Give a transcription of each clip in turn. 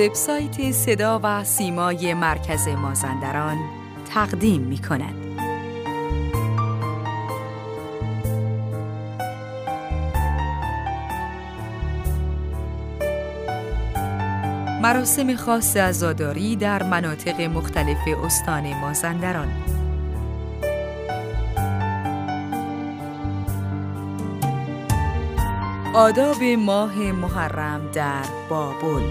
وبسایت صدا و سیمای مرکز مازندران تقدیم می‌کند. مراسم خاص عزاداری در مناطق مختلف استان مازندران. آداب ماه محرم در بابل.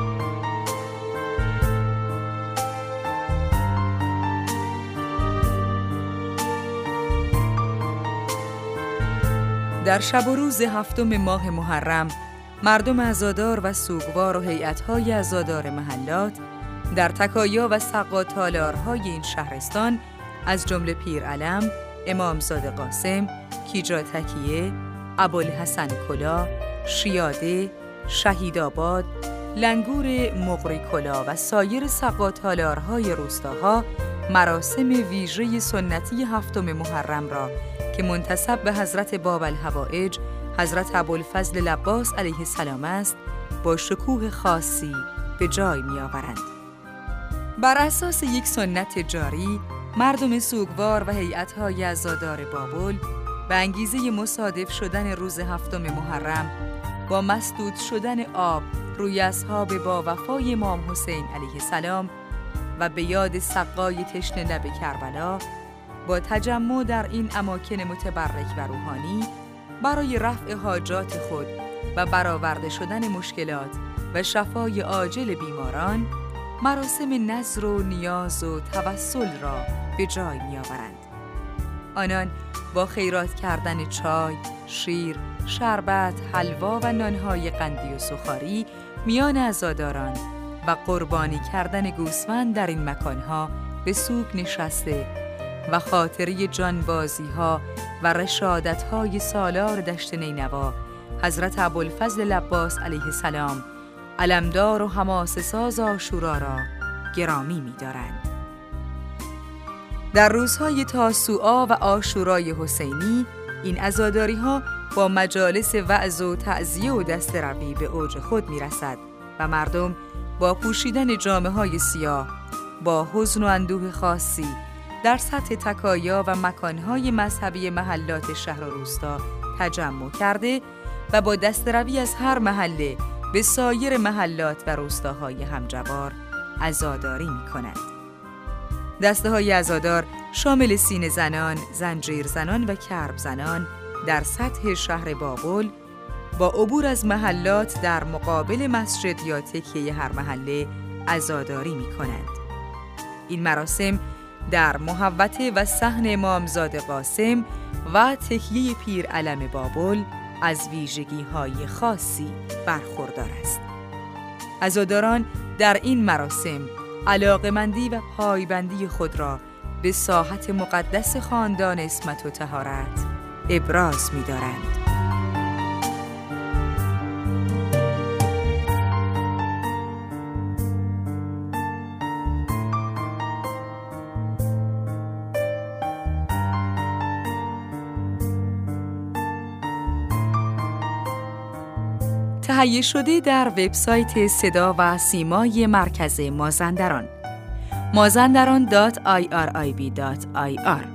در شب و روز 7 ماه محرم، مردم عزادار و سوگوار و هیئت‌های عزادار محلات در تکایا و سقا تالارهای این شهرستان از جمله پیرعلم، امامزاده قاسم، کیجا تکیه، ابوالحسن کلا، شیاده، شهیدآباد، لنگور مقری کلا و سایر سقا تالارهای روستاها مراسم ویژه سنتی 7 محرم را که منتسب به حضرت باب الحوائج حضرت ابوالفضل العباس علیه السلام است، با شکوه خاصی به جای می‌آورند. بر اساس یک سنت جاری، مردم سوگوار و هیئت‌های عزادار بابل به انگیزه مصادف شدن روز 7 محرم با مسدود شدن آب روی اصحاب با وفای امام حسین علیه السلام و به یاد سقای تشنه لب کربلا، با تجمع در این اماکن متبرک و روحانی برای رفع حاجات خود و برآورده شدن مشکلات و شفای عاجل بیماران، مراسم نذر و نیاز و توسل را به جای می‌آورند. آنان با خیرات کردن چای، شیر، شربت، حلوا و نانهای قندی و سوخاری میان عزاداران و قربانی کردن گوسفند در این مکانها به سوگ نشسته و خاطره جانبازی‌ها و رشادت‌های سالار دشت نینوا حضرت ابوالفضل العباس علیه السلام علمدار و حماسه ساز عاشورا را گرامی می‌دارند. در روزهای تاسوعا و عاشورای حسینی این عزاداری‌ها با مجالس وعظ و تعزیه و دسته‌روی به اوج خود می‌رسد و مردم با پوشیدن جامه‌های سیاه با حزن و اندوه خاصی در سطح تکایا و مکانهای مذهبی محلات شهر و روستا تجمع کرده و با دسته‌روی از هر محله به سایر محلات و روستاهای همجوار عزاداری می‌کنند. دسته‌های عزادار شامل سینه زنان، زنجیر زنان و کرب زنان در سطح شهر بابل با عبور از محلات در مقابل مسجد یا تکیه هر محله عزاداری می‌کنند. این مراسم در محوطه و صحن امامزاده قاسم و تکیه پیرعلم بابل از ویژگی‌های خاصی برخوردار است. عزاداران در این مراسم علاقه‌مندی و پایبندی خود را به ساحت مقدس خاندان عصمت و طهارت ابراز می‌دارند. تهیه شده در وبسایت صدا و سیمای مرکز مازندران، mazandaran.irib.ir